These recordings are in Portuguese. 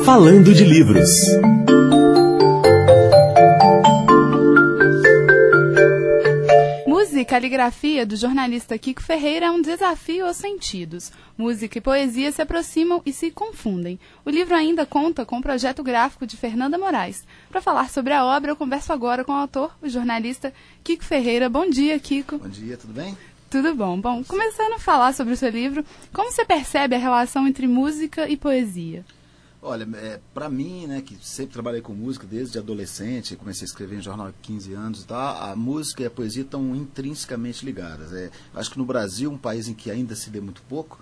Falando de Livros. Música e caligrafia do jornalista Kiko Ferreira é um desafio aos sentidos. Música e poesia se aproximam e se confundem. O livro ainda conta com o projeto gráfico de Fernanda Moraes. Para falar sobre a obra, eu converso agora com o autor, o jornalista Kiko Ferreira. Bom dia, Kiko. Bom dia, tudo bem? Tudo bom. Bom, começando a falar sobre o seu livro, como você percebe a relação entre música e poesia? Olha, para mim, né, que sempre trabalhei com música desde adolescente, comecei a escrever em jornal há 15 anos e tal, a música e a poesia estão intrinsecamente ligadas. Acho que no Brasil, um país em que ainda se lê muito pouco,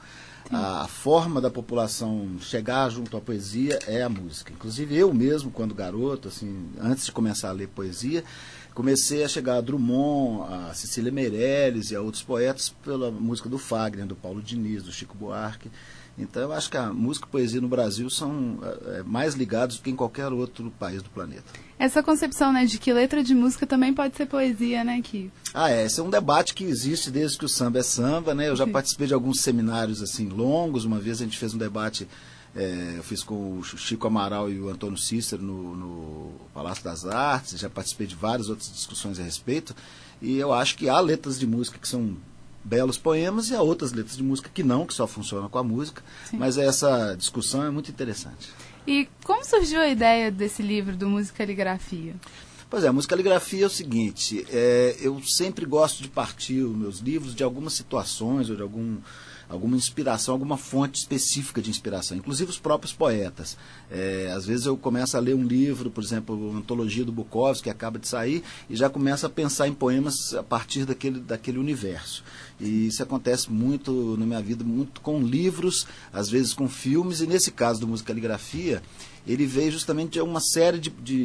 a forma da população chegar junto à poesia é a música. Inclusive eu mesmo, quando garoto, assim, antes de começar a ler poesia, comecei a chegar a Drummond, a Cecília Meirelles e a outros poetas pela música do Fagner, do Paulo Diniz, do Chico Buarque. Então eu acho que a música e a poesia no Brasil são mais ligados do que em qualquer outro país do planeta. Essa concepção, né, de que letra de música também pode ser poesia, né, Kiko? Esse é um debate que existe desde que o samba é samba, né? Eu já participei de alguns seminários assim longos. Uma vez a gente fez um debate, eu fiz com o Chico Amaral e o Antônio Cícero no Palácio das Artes. Já participei de várias outras discussões a respeito. E eu acho que há letras de música que são belos poemas e há outras letras de música que só funcionam com a música. Sim. Mas essa discussão é muito interessante. E como surgiu a ideia desse livro do Música e Caligrafia? Pois é, a musicaligrafia é o seguinte, eu sempre gosto de partir os meus livros de algumas situações ou de alguma inspiração, alguma fonte específica de inspiração, inclusive os próprios poetas. Às vezes eu começo a ler um livro, por exemplo, a Antologia do Bukowski, que acaba de sair, e já começo a pensar em poemas a partir daquele universo. E isso acontece muito na minha vida, muito com livros, às vezes com filmes, e nesse caso do musicaligrafia, ele veio justamente de uma série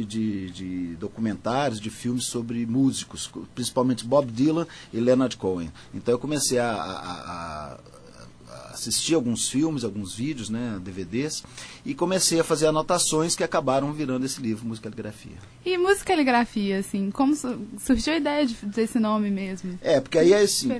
de documentários, de filmes sobre músicos, principalmente Bob Dylan e Leonard Cohen. Então eu comecei a assistir alguns filmes, alguns vídeos, né, DVDs, e comecei a fazer anotações que acabaram virando esse livro, Musicaligrafia. E musicaligrafia, assim, como surgiu a ideia desse nome mesmo? Porque aí é assim,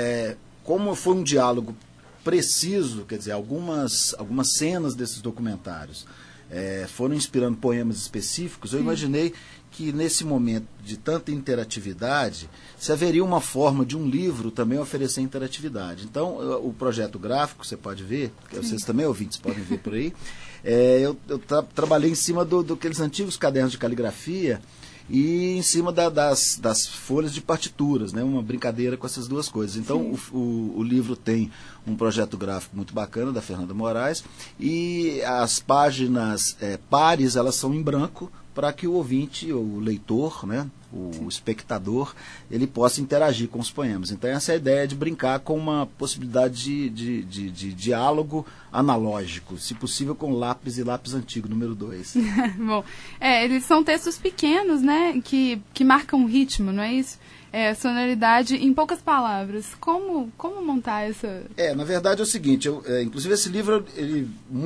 como foi um diálogo preciso, quer dizer, algumas cenas desses documentários foram inspirando poemas específicos, eu imaginei que nesse momento de tanta interatividade, se haveria uma forma de um livro também oferecer interatividade. Então, o projeto gráfico, você pode ver, vocês também ouvintes podem ver por aí, eu trabalhei em cima daqueles antigos cadernos de caligrafia e em cima das folhas de partituras, né? Uma brincadeira com essas duas coisas. Então, o livro tem um projeto gráfico muito bacana, da Fernanda Moraes, e as páginas pares, elas são em branco, para que o ouvinte, o leitor, né, o espectador, ele possa interagir com os poemas. Então essa é a ideia de brincar com uma possibilidade de diálogo analógico, se possível com lápis e lápis antigo, número 2. Bom, eles são textos pequenos, né, que marcam o ritmo, não é isso? Sonoridade em poucas palavras. Como montar essa... Na verdade é o seguinte, inclusive esse livro, ele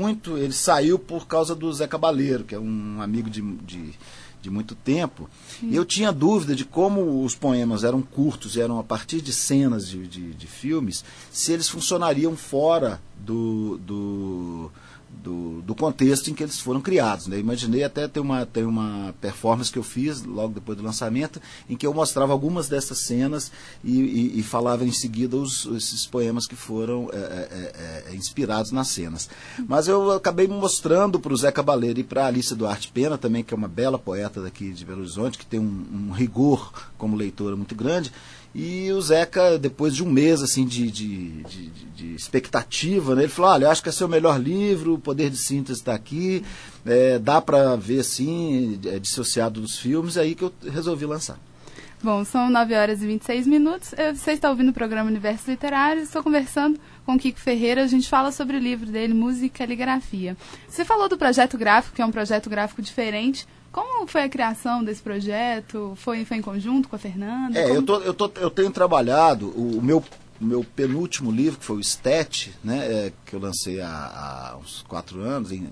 saiu por causa do Zé Cabaleiro, que é um amigo de muito tempo. Sim. E eu tinha dúvida de como os poemas eram curtos, eram a partir de cenas de filmes, se eles funcionariam fora do contexto em que eles foram criados, né? Imaginei até ter uma performance que eu fiz logo depois do lançamento, em que eu mostrava algumas dessas cenas e falava em seguida esses poemas que foram inspirados nas cenas. Mas eu acabei mostrando para o Zé Cabaleiro e para a Alice Duarte Pena também, que é uma bela poeta daqui de Belo Horizonte, que tem um rigor como leitora muito grande. E o Zeca, depois de um mês assim, de expectativa, né, ele falou, olha, eu acho que esse é o melhor livro, o poder de síntese está aqui, dá para ver assim, dissociado dos filmes, é aí que eu resolvi lançar. Bom, são 9h26. Você está ouvindo o programa Universo Literário, estou conversando com o Kiko Ferreira, a gente fala sobre o livro dele, Música e Caligrafia. Você falou do projeto gráfico, que é um projeto gráfico diferente. Como foi a criação desse projeto? Foi em conjunto com a Fernanda? Eu tenho trabalhado, o meu penúltimo livro, que foi o Estéte, né, que eu lancei há uns 4 anos, em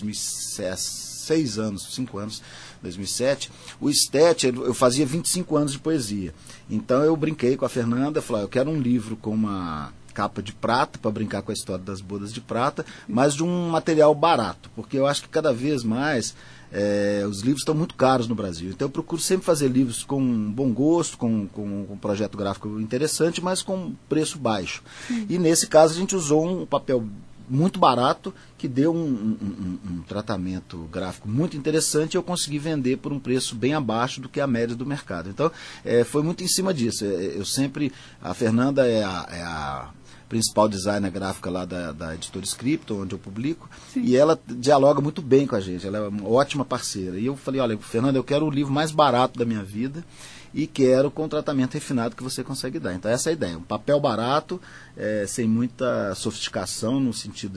5 anos, 2007, o Estéte, eu fazia 25 anos de poesia. Então eu brinquei com a Fernanda, falei, eu quero um livro com uma capa de prata, para brincar com a história das bodas de prata, mas de um material barato, porque eu acho que cada vez mais os livros estão muito caros no Brasil. Então eu procuro sempre fazer livros com bom gosto, com um projeto gráfico interessante, mas com preço baixo. E nesse caso a gente usou um papel muito barato, que deu um tratamento gráfico muito interessante, e eu consegui vender por um preço bem abaixo do que a média do mercado. Então, foi muito em cima disso. A Fernanda é a principal designer gráfica lá da editora Scripton, onde eu publico, Sim. E ela dialoga muito bem com a gente, ela é uma ótima parceira. E eu falei, olha, Fernanda, eu quero o livro mais barato da minha vida, e quero com o tratamento refinado que você consegue dar. Então essa é a ideia, um papel barato, sem muita sofisticação no sentido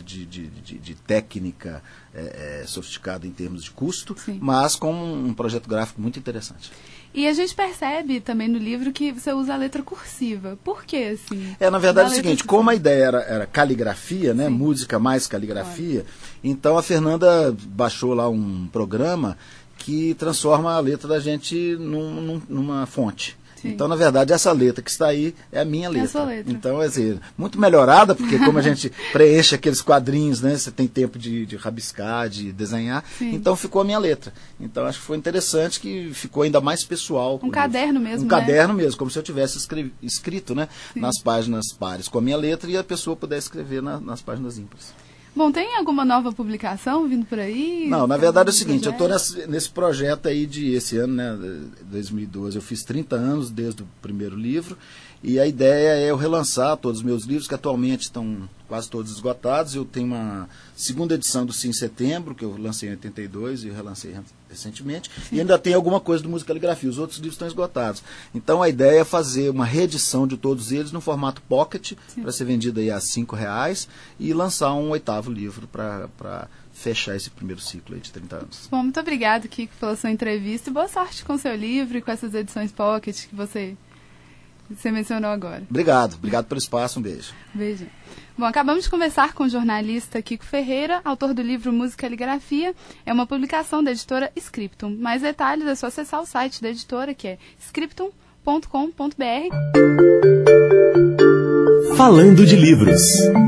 de técnica sofisticada em termos de custo, Sim. Mas com um projeto gráfico muito interessante. E a gente percebe também no livro que você usa a letra cursiva. Por quê, assim? Na verdade é o seguinte, como a ideia era caligrafia, né, música mais caligrafia, então a Fernanda baixou lá um programa que transforma a letra da gente numa fonte. Sim. Então, na verdade, essa letra que está aí é a minha letra. É a sua letra. Então, muito melhorada, porque como a gente preenche aqueles quadrinhos, né, você tem tempo de rabiscar, de desenhar, Sim. Então ficou a minha letra. Então, acho que foi interessante que ficou ainda mais pessoal. Um caderno mesmo, Um caderno mesmo, como se eu tivesse escrito, né, nas páginas pares com a minha letra e a pessoa pudesse escrever nas páginas ímpares. Bom, tem alguma nova publicação vindo por aí? Não, na verdade é o seguinte, eu estou nesse projeto aí esse ano, né, 2012, eu fiz 30 anos desde o primeiro livro, e a ideia é eu relançar todos os meus livros, que atualmente estão quase todos esgotados. Eu tenho uma segunda edição do Sim Setembro, que eu lancei em 82 e relancei recentemente, Sim. E ainda tem alguma coisa do Música Caligrafia, os outros livros estão esgotados. Então a ideia é fazer uma reedição de todos eles no formato pocket, para ser vendido aí a R$5, e lançar um 8º livro para fechar esse primeiro ciclo aí de 30 anos. Bom, muito obrigado, Kiko, pela sua entrevista, e boa sorte com o seu livro e com essas edições pocket que você mencionou agora. Obrigado pelo espaço, um beijo. Beijo. Bom, acabamos de conversar com o jornalista Kiko Ferreira, autor do livro Música Caligrafia. É uma publicação da editora Scripton. Mais detalhes é só acessar o site da editora, que é scripton.com.br. Falando de livros.